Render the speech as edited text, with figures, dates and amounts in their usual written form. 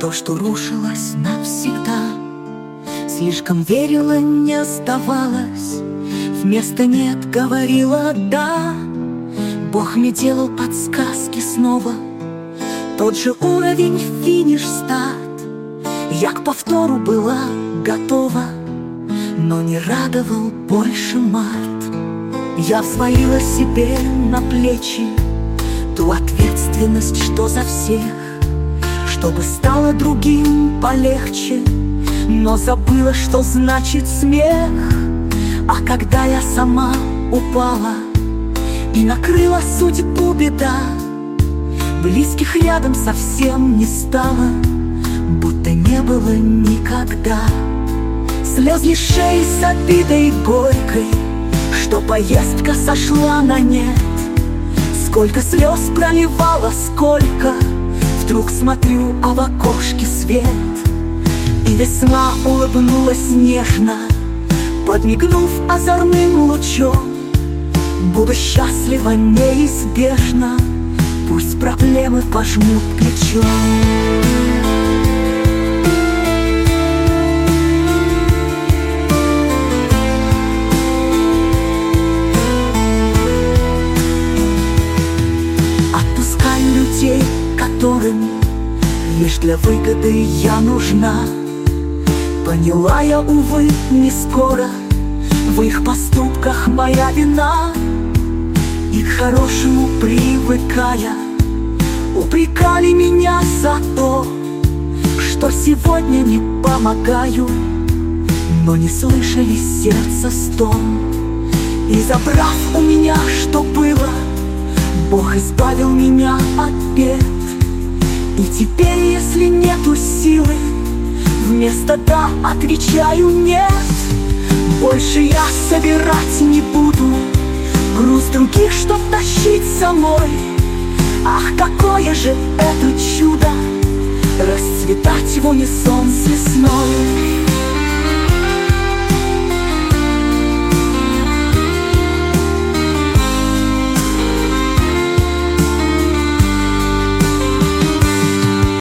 то, что рушилось навсегда. Слишком верила, не сдавалась, вместо «нет» говорила «да». Бог мне делал подсказки снова, тот же уровень, финиш, старт. Я к повтору была готова, но не радовал больше март. Я взвалила себе на плечи ту ответственность, что за всех, чтобы стало другим полегче, но забыла, что значит смех. А когда я сама упала и накрыла судьбу беда, близких рядом совсем не стало, будто не было никогда. Слез лишей с обидой горькой, что поездка сошла на нет. Сколько слез проливала, сколько вдруг смотрю, а в окошке свет. И весна улыбнулась нежно, подмигнув озорным лучом. Буду счастлива неизбежно, пусть проблемы пожмут плечом. Отпускаю людей, которым лишь для выгоды я нужна. Поняла я, увы, не скоро, в их поступках моя вина. И к хорошему привыкая, упрекали меня за то, что сегодня не помогаю, но не слышали сердца стон. И забрав у меня, что было, Бог избавил меня от бед. И теперь, если нету силы, вместо «да» отвечаю «нет». Больше я собирать не буду груз других, чтоб тащить самой. Ах, какое же это чудо, расцветать в унисон с весной.